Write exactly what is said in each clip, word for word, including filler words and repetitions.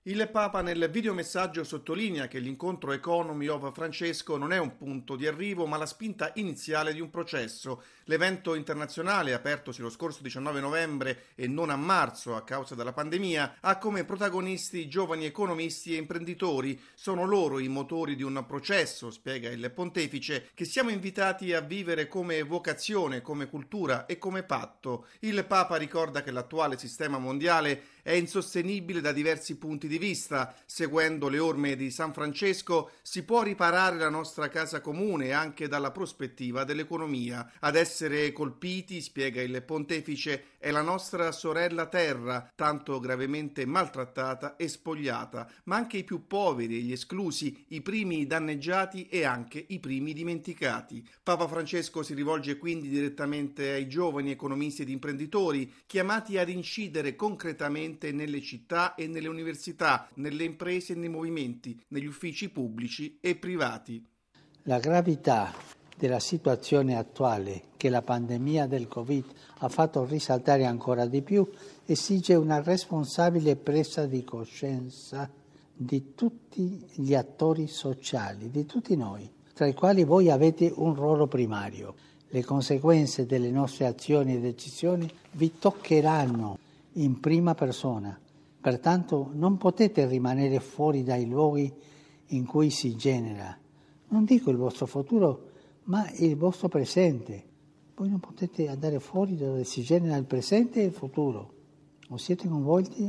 Il Papa nel videomessaggio sottolinea che l'incontro Economy of Francesco non è un punto di arrivo, ma la spinta iniziale di un processo. L'evento internazionale, apertosi lo scorso diciannove novembre e non a marzo a causa della pandemia, ha come protagonisti giovani economisti e imprenditori. Sono loro i motori di un processo, spiega il pontefice, che siamo invitati a vivere come vocazione, come cultura e come patto. Il Papa ricorda che l'attuale sistema mondiale è insostenibile da diversi punti di vista. Seguendo le orme di San Francesco si può riparare la nostra casa comune anche dalla prospettiva dell'economia. Ad essere colpiti, spiega il pontefice, è la nostra sorella terra, tanto gravemente maltrattata e spogliata, ma anche i più poveri e gli esclusi, i primi danneggiati e anche i primi dimenticati. Papa Francesco si rivolge quindi direttamente ai giovani economisti ed imprenditori, chiamati ad incidere concretamente nelle città e nelle università, nelle imprese e nei movimenti, negli uffici pubblici e privati. La gravità della situazione attuale che la pandemia del Covid ha fatto risaltare ancora di più esige una responsabile presa di coscienza di tutti gli attori sociali, di tutti noi, tra i quali voi avete un ruolo primario. Le conseguenze delle nostre azioni e decisioni vi toccheranno in prima persona, pertanto non potete rimanere fuori dai luoghi in cui si genera, non dico il vostro futuro, ma il vostro presente. Voi non potete andare fuori dove si genera il presente e il futuro, o siete coinvolti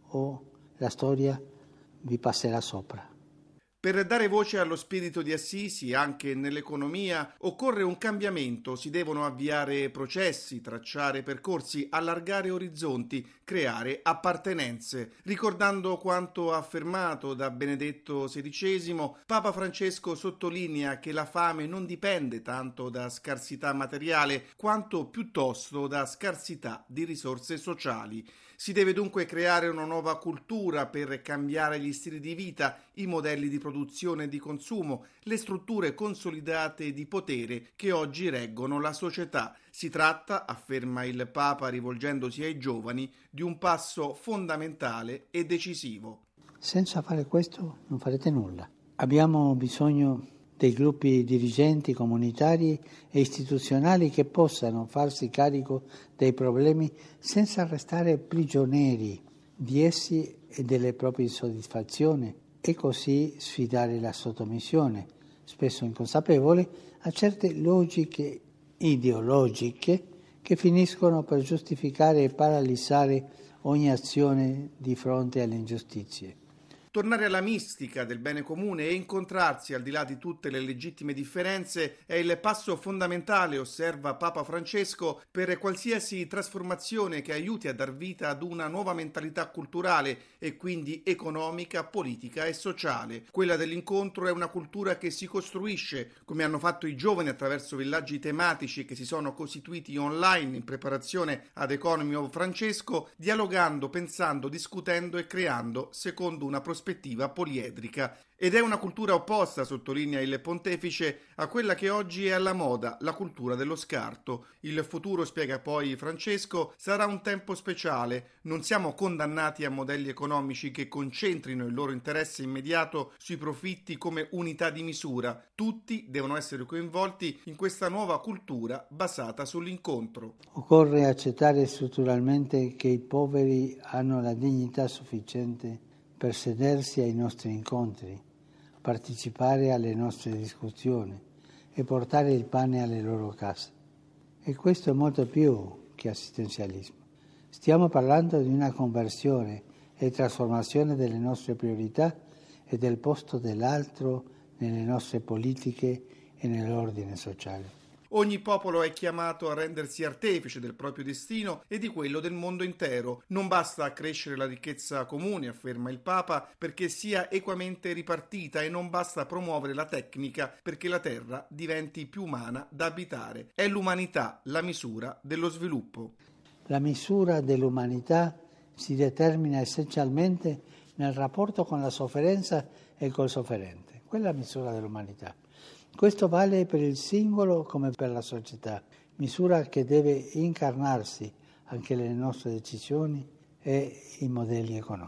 o la storia vi passerà sopra. Per dare voce allo spirito di Assisi anche nell'economia occorre un cambiamento, si devono avviare processi, tracciare percorsi, allargare orizzonti, creare appartenenze. Ricordando quanto affermato da Benedetto sedicesimo, Papa Francesco sottolinea che la fame non dipende tanto da scarsità materiale quanto piuttosto da scarsità di risorse sociali. Si deve dunque creare una nuova cultura per cambiare gli stili di vita, i modelli di produzione e di consumo, le strutture consolidate di potere che oggi reggono la società. Si tratta, afferma il Papa rivolgendosi ai giovani, di un passo fondamentale e decisivo. Senza fare questo non farete nulla. Abbiamo bisogno dei gruppi dirigenti comunitari e istituzionali che possano farsi carico dei problemi senza restare prigionieri di essi e delle proprie insoddisfazioni e così sfidare la sottomissione, spesso inconsapevole, a certe logiche ideologiche che finiscono per giustificare e paralizzare ogni azione di fronte alle ingiustizie. Tornare alla mistica del bene comune e incontrarsi al di là di tutte le legittime differenze è il passo fondamentale, osserva Papa Francesco, per qualsiasi trasformazione che aiuti a dar vita ad una nuova mentalità culturale e quindi economica, politica e sociale. Quella dell'incontro è una cultura che si costruisce, come hanno fatto i giovani attraverso villaggi tematici che si sono costituiti online in preparazione ad Economy of Francesco, dialogando, pensando, discutendo e creando secondo una prospettiva prospettiva poliedrica. Ed è una cultura opposta, sottolinea il pontefice, a quella che oggi è alla moda, la cultura dello scarto. Il futuro, spiega poi Francesco, sarà un tempo speciale. Non siamo condannati a modelli economici che concentrino il loro interesse immediato sui profitti come unità di misura. Tutti devono essere coinvolti in questa nuova cultura basata sull'incontro. Occorre accettare strutturalmente che i poveri hanno la dignità sufficiente per sedersi ai nostri incontri, partecipare alle nostre discussioni e portare il pane alle loro case. E questo è molto più che assistenzialismo. Stiamo parlando di una conversione e trasformazione delle nostre priorità e del posto dell'altro nelle nostre politiche e nell'ordine sociale. Ogni popolo è chiamato a rendersi artefice del proprio destino e di quello del mondo intero. Non basta accrescere la ricchezza comune, afferma il Papa, perché sia equamente ripartita e non basta promuovere la tecnica perché la terra diventi più umana da abitare. È l'umanità la misura dello sviluppo. La misura dell'umanità si determina essenzialmente nel rapporto con la sofferenza e col sofferente. Quella è la misura dell'umanità. Questo vale per il singolo come per la società, misura che deve incarnarsi anche nelle nostre decisioni e i modelli economici.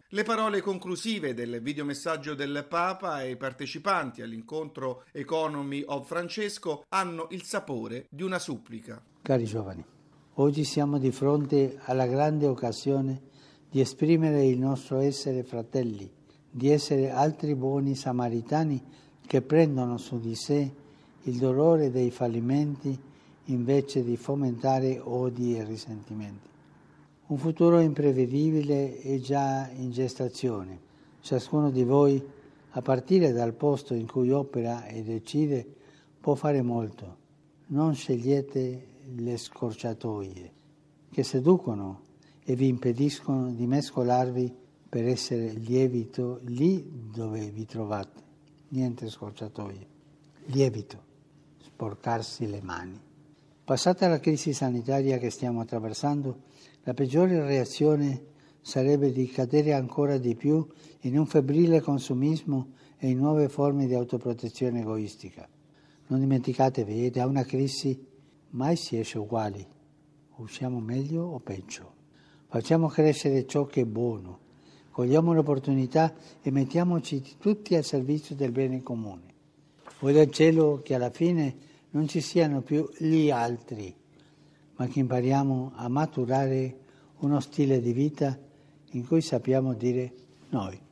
Le parole conclusive del videomessaggio del Papa ai partecipanti all'incontro Economy of Francesco hanno il sapore di una supplica. Cari giovani, oggi siamo di fronte alla grande occasione di esprimere il nostro essere fratelli, di essere altri buoni samaritani che prendono su di sé il dolore dei fallimenti invece di fomentare odi e risentimenti. Un futuro imprevedibile è già in gestazione. Ciascuno di voi, a partire dal posto in cui opera e decide, può fare molto. Non scegliete le scorciatoie che seducono e vi impediscono di mescolarvi per essere lievito lì dove vi trovate. Niente scorciatoie. Lievito. Sporcarsi le mani. Passata la crisi sanitaria che stiamo attraversando, la peggiore reazione sarebbe di cadere ancora di più in un febbrile consumismo e in nuove forme di autoprotezione egoistica. Non dimenticatevi, da una crisi mai si esce uguali. Usciamo meglio o peggio. Facciamo crescere ciò che è buono. Cogliamo l'opportunità e mettiamoci tutti al servizio del bene comune. Voglio al cielo che alla fine non ci siano più gli altri, ma che impariamo a maturare uno stile di vita in cui sappiamo dire noi.